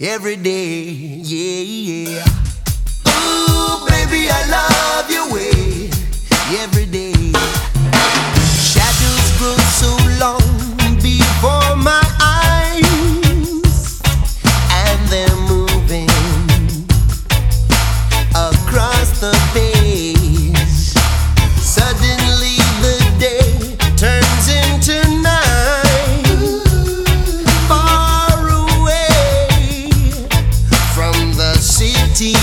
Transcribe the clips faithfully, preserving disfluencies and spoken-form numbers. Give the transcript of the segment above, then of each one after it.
every day, yeah, yeah. Ooh, baby, I love your way every day. Shadows grow so long before my eyes, and they're moving across the page. Suddenly the day turns into night, far away from the city.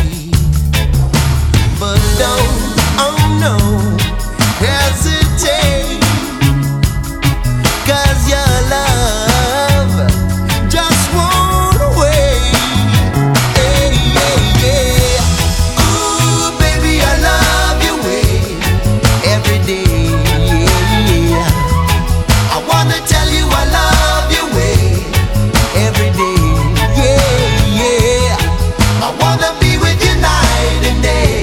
But don't, oh no, hesitate, 'cause your love just won't wait. Hey, yeah, yeah. Ooh, baby, I love your way every day. Yeah. I wanna tell you I love your way every day. Yeah, yeah. I wanna be with you night and day.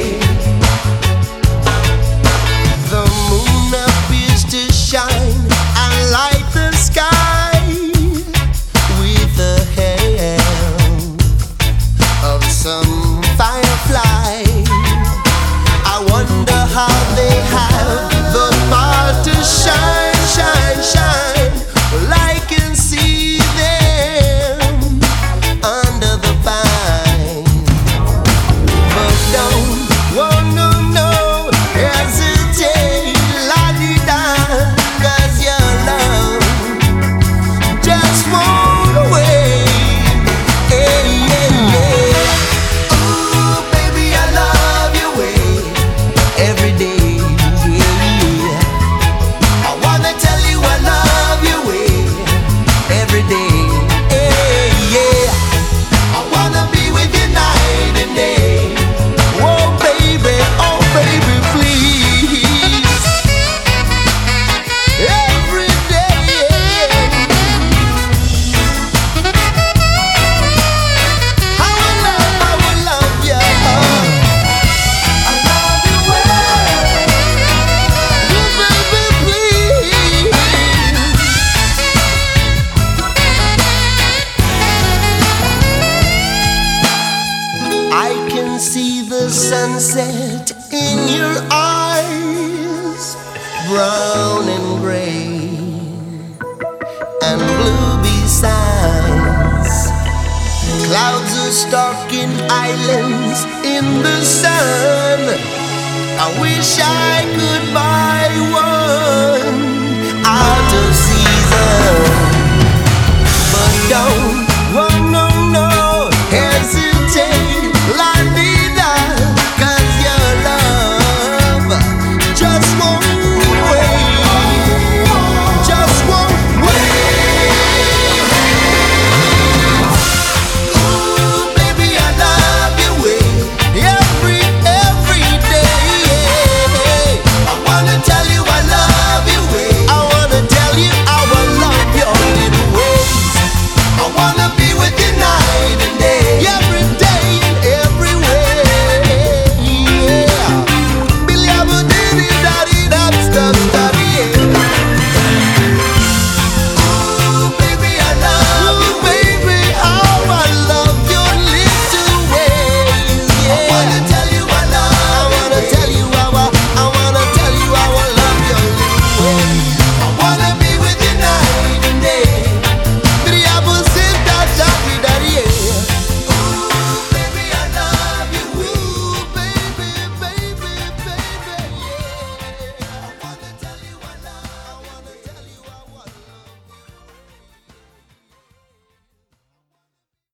The moon appears to shine and light the sky with the help of some firefly. I wonder how they have the power to shine, shine, shine. Well, I can see them under the pine. But don't, oh no, no, hesitate, la-di-da, 'cause your love just won't wait. Hey, yeah, yeah. Ooh, baby, I love your way every day. Yeah. I wanna tell you I love your way every day. Hey, yeah. I wanna be with you night and day. Oh baby, oh baby, please. Every day. I will love, I will love you. I love you well. Oh baby, please. I can see the sunset in your eyes, brown and gray and blue besides. Clouds are stalking islands in the sun. I wish I could buy one